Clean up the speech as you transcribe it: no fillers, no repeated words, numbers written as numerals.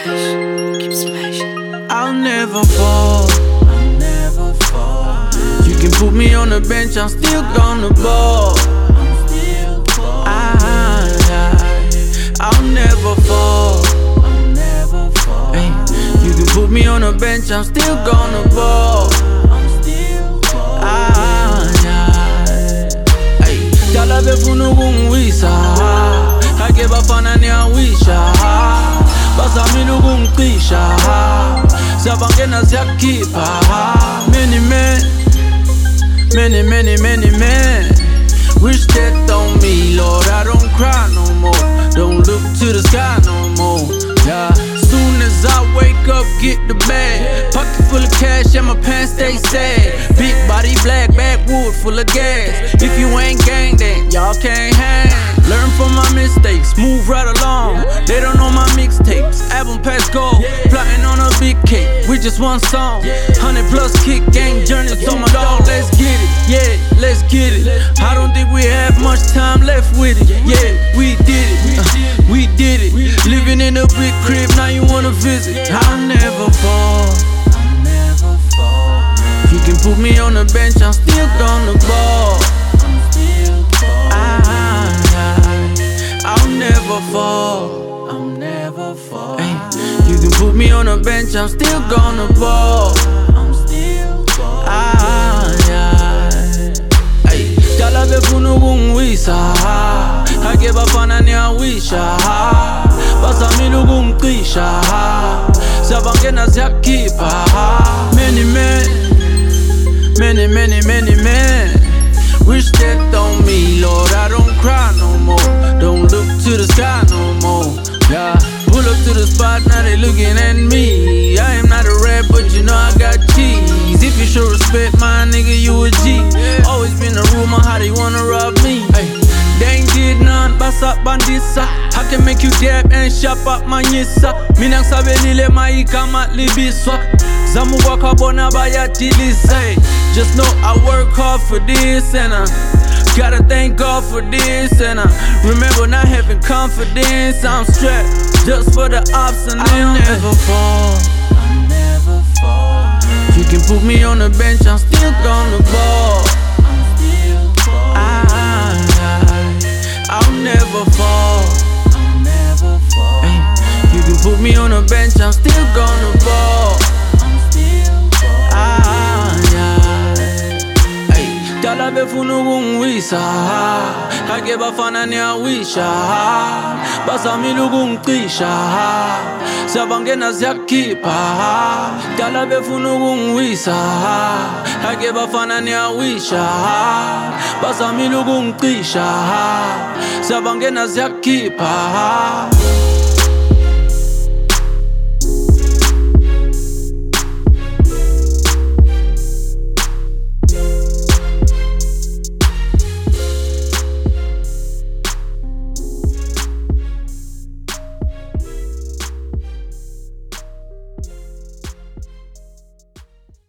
smash, keep smashing. I'll never fall. I'll never fall. You can put me on the bench, I'm still gonna ball. I'm still ball. I'll never fall. I'll never fall. Hey, you can put me on the bench, I'm still gonna ball. I'm still ball. Hey, dala befuna ukungwisa, hake bafana niyawisha, bazamile ukungicisha, siyabangena siyakhipha. Many men wish death on me, Lord. I don't cry no more, don't look to the sky no more. Yeah. Soon as I wake up, get the bag, pocket full of cash and my pants stay sad. Big body black, backwood full of gas. If you ain't gang, then y'all can't hang. Learn from my mistakes, move right along. They don't know my mixtapes, album past gold. Plotting on a big cake with just one song. 100+ kick game journey to my dog. Let's get it, yeah, let's get it. I don't think we have much time left with it. Yeah, we did it, we did it. Living in a big crib, now you wanna visit. I'll never fall. I'll never fall. You can put me on the bench, I'm still gonna ball. I'm still ball. I'll never fall. I'll never fall. Hey, you can put me on the bench, I'm still gonna ball. I'm still ball. Hey, dala befuna ukungwisa, hake bafana niyawisha, bazamile ukungicisha, siyabangena siyakhipha. Many men wish death on me, Lord. I don't cry no more, don't look to the sky no more. Yeah, pull up to the spot, now they looking at me. I am not a rap, but you know I got cheese. If you show respect, my nigga, you a G. Always been a rumor how they wanna rob me. Hey, they ain't did none, basa bandisa. I can make you dab and shop up manyisa. Mina ngisabelile maika matlibiswa. Zamu wakabona bayatilisa. Just know I work hard for this, and I gotta thank God for this, and I remember not having confidence. I'm strapped just for the ops and I'll never fall. I'll never fall. You can put me on the bench, I'm still gonna ball. I'm still ball. I'll never fall. I'll never fall. Hey, you can put me on the bench, I'm still gonna ball. I'm still ball. Dala befuna ukungwisa, hake bafana niyawisha, bazamile ukungicisha, siyabangena siyakhipha. Dala befuna ukungwisa, hake bafana niyawisha, bazamile ukungicisha, siyabangena siyakhipha.